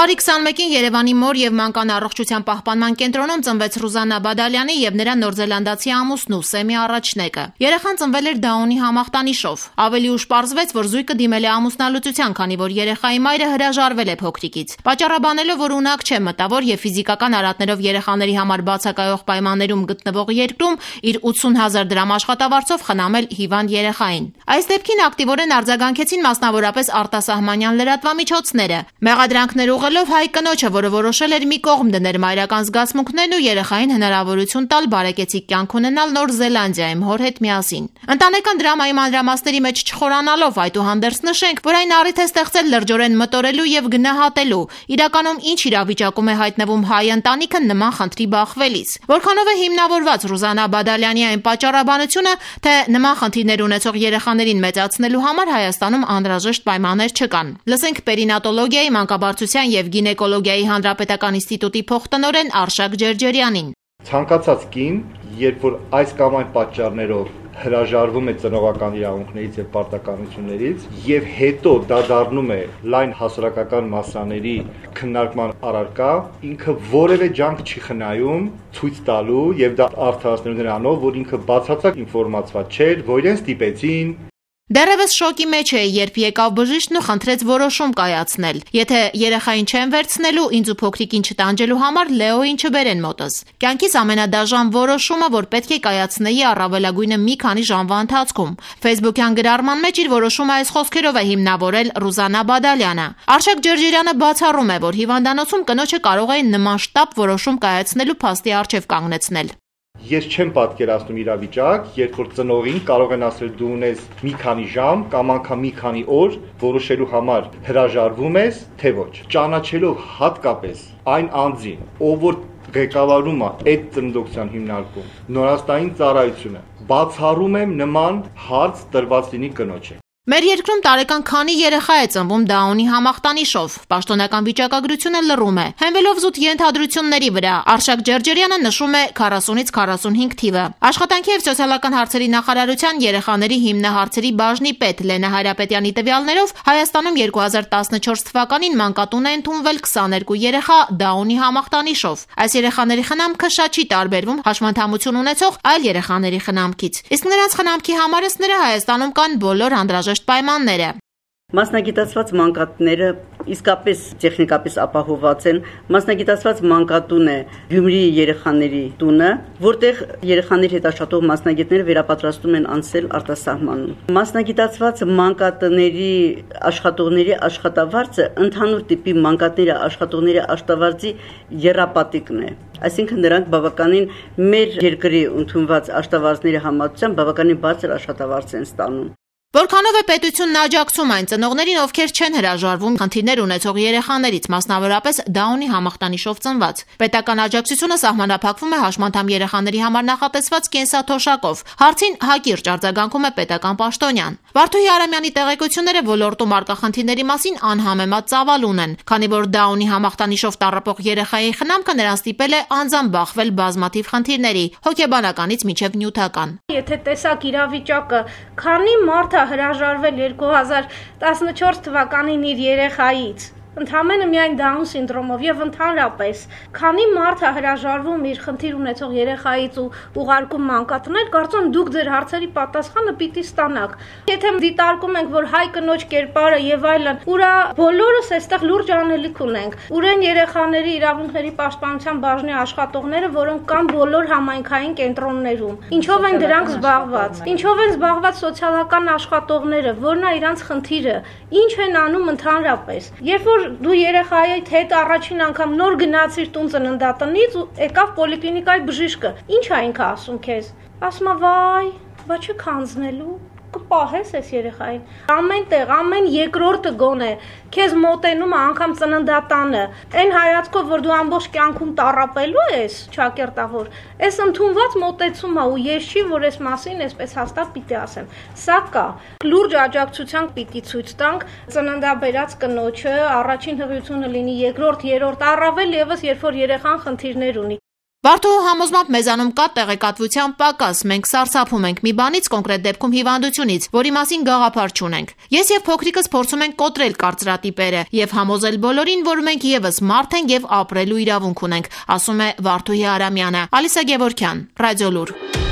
Փետրվարի 21-ին Երևանի մոր եւ մանկան առողջության պահպանման կենտրոնում ծնվեց Ռուզաննա Բադալյանի եւ նրա նորզելանդացի ամուսնու Սեմի առաջնեկը։ Երեխան ծնվել էր Դաունի համախտանիշով։ Ավելի ուշ պարզվեց, որ զույգը դիմել է ամուսնալուծության, քանի որ երեխայի մայրը հրաժարվել է փոքրիկից։ Պատճառաբանելով, որ ունակ չէ մտավոր եւ ֆիզիկական արատներով երեխաների համար բացակայող պայմաններում գտնվող երկրում իր 80,000 դրամ աշխատավարձով խնամել հիվանդ երեխային։ Այս դեպքին ակտիվորեն արձագանքեցին մասնավորապես արտասահմանյան լրատվամիջոցները։ Մեղադրանքներ ուղղելով հայ կնոջը, որը որոշել էր մի կողմ դնել մայրական զգացմունքներն ու երեխային հնարավորություն տալ բարեկեցիկ կյանք ունենալ Նոր Զելանդիայում հոր հետ միասին։ Ընտանեկան դրամայի մանրամասների մեջ չխորանալով, այդուհանդերձ նշենք, որ այն առիթ է ստեղծել լրջորեն մտորելու եւ գնահատելու, իրականում ինչ իրավիճակում է հայտնվում հայ ընտանիքը նման խնդրի բախվելիս։ Որքանով է հիմնավորված Ռուզաննա Բադալյանի այն պատճառաբանությունը, թե նման խնդիրներ ունեցող երեխաներին մեծացնելու համար Հայաստանում անհրաժեշտ պայմաններ չկան։ Լսենք պերինատոլոգիայի, մանկաբարձության եւ գինեկոլոգիայի հանրապետական ինստիտուտի փոխտնօրեն Արշակ Ջերջերյանին։ Ցանկացած կին, երբ որ այս կամ այն պատճառներով հրաժարվում է ծնողական իրավունքներից եւ պարտականություններից եւ հետո դա դառնում է լայն հասարակական մասսաների քննարկման առարկա, ինքը որևէ ջանք չի խնայում ցույց տալու եւ դա արդարացնելու նրանով, որ ինքը բացարձակ ինֆորմացված չէր, որ իրեն ստիպեցին։ Դեռևս շոկի մեջ է, երբ եկավ բժիշկն ու խնդրեց որոշում կայացնել։ Եթե երեխային չեն վերցնելու, ինձ ու փոքրիկին չտանջելու համար Լեոին չբերեն մոտս։ Կյանքիս ամենադաժան որոշումը, որ պետք է կայացնեի առավելագույնը մի քանի ժամվա ընթացքում։ Facebook-յան գրառման մեջ իր որոշումը այս խոսքերով է հիմնավորել Ռուզաննա Բադալյանը։ Արշակ Ջերջերյանը բացառում է, որ հիվանդանոցում կնոջը կարող է նման շտապ որոշում կայացնելու փաստի առջև կանգնեցնել։ Ես չեմ պատկերացնում իրավիճակ, երբ որ ծնողին կարող են ասել դու ունես մի քանի ժամ կամ անգամ մի քանի օր որոշելու համար հրաժարվում ես, թե ոչ։ Ճանաչելով հատկապես այն անձին, ով որ ղեկավարում է այդ ծննդողջության հիմնարկում, նորաստային ծառայությունը, բացառում եմ նման հարց տրված լինի կնոջը։ Մեր երկրում տարեկան քանի երեխա է ծնվում Դաունի համախտանիշով։ Պաշտոնական վիճակագրությունը լռում է։ Հենվելով զուտ ենթադրությունների վրա, Արշակ Ջերջերյանը նշում է 40-ից 45 թիվը։ Աշխատանքի եւ սոցիալական հարցերի նախարարության երեխաների հիմնահարցերի բաժնի պետ Լենա Հայրապետյանի տվյալներով Հայաստանում 2014 թվականին մանկատուն է ընդունվել 22 երեխա Դաունի համախտանիշով։ Այս երեխաների խնամքը շատ չի տարբերվում հաշմանդամություն ունեցող այլ երեխաների խնամքից։ Իսկ նրանց խնամքի համարեցները Հայաստանում կան բոլոր անհրաժեշտ պայմանները։ Մասնագիտացված մանկատները իսկապես տեխնիկապես ապահովված են։ Մասնագիտացված մանկատուն է Գյումրիի երեխաների տունը, որտեղ երեխաների հետ աշխատող մասնագետները վերապատրաստում են անցել արտասահմանում։ Մասնագիտացված մանկատների աշխատողների աշխատավարձը ընդհանուր տիպի մանկատների աշխատողների աշխատավարձի եռապատիկն է։ Այսինքն նրանք բավականին մեր երկրի ընդունված աշխատավարձների համեմատությամբ բավականին բարձր աշխատավարձ են ստանում։ Որքանով է պետությունն աջակցում այն ծնողներին, ովքեր չեն հրաժարվում խնդիրներ ունեցող երեխաներից, մասնավորապես Դաունի համախտանիշով ծնված։ Պետական աջակցությունը սահմանափակվում է հաշմանդամ երեխաների համար նախատեսված կենսաթոշակով։ Հարցին հակիրճ արձագանքում է պետական պաշտոնյան։ Վարդուհի Արամյանի տեղեկությունները ոլորտում առկա խնդիրների մասին անհամեմատ ծավալուն են, քանի որ Դաունի համախտանիշով տառապող երեխայի խնամքը նրան ստիպել է անձամբ բախվել բազմաթիվ խնդիրների, հոգեբանականից մինչև նյութական։ Եթե տեսակ իրավիճակը, քանի մարդ հրաժարվել 2014 թվականին իր երեխայից, ընդհանրապես միայն Down սինդրոմով եւ ընդհանրապես, քանի մարդ է հրաժարվում իր խնդիր ունեցող երեխայից ու ուղարկում մանկատներ, կարծում դուք ձեր հարցերի պատասխանը պիտի ստանաք։ Եթե դիտարկում ենք, որ հայ կնոջ կերպարը եւ այլն, ուրա բոլորս այստեղ լուրջ անելիք ունենք։ Ուրեն երեխաների իրավունքների պաշտպանության բաժնի աշխատողները, որոնք կան բոլոր համայնքային կենտրոններում։ Ինչով են դրանք զբաղված։ Ինչով են զբաղված սոցիալական աշխատողները, որն է իրանց խնդիրը։ Ինչ են անում ընդհանրապես։ Երբ որ դու երեխայիդ հետ առաջին անգամ նոր գնացիր տուն ծննդատնից ու եկավ պոլիկլինիկայի բժիշկը, ինչ է ինքը ասում քեզ։ Ասում է՝ «Վայ, բա չի քանձնելու»։ Կպահես այս երեխային։ Ամեն տեղ, ամեն երկրորդը գոնե քեզ մոտենում է անգամ ծննդատանը։ Այն հայացքով, որ դու ամբողջ կյանքում տառապելու ես, ճակերտավոր, այս ընդունված մոտեցումը ու ես չի, որ այս մասին այսպես հաստատ պիտի ասեմ։ Սա կա։ Լուրջ աջակցության պիտի ցույց տանք ծննդաբերած կնոջը, առաջին հղիությունը լինի, երկրորդ, երրորդ, առավել եւս երբ որ երեխան խնդիրներ ունի։ Վարդուհու համոզմամբ մեզանում կա տեղեկատվության պակաս, մենք սարսափում ենք մի բանից, կոնկրետ դեպքում հիվանդությունից, որի մասին գաղափար չունենք։ Ես եւ փոքրիկս փորձում ենք կոտրել կարծրատիպերը եւ համոզել բոլորին, որ մենք եւս մարդ ենք եւ ապրելու իրավունք ունենք, ասում է Վարդուհի Արամյանը։ Ալիսա Գևորգյան, Ռադիոլուր։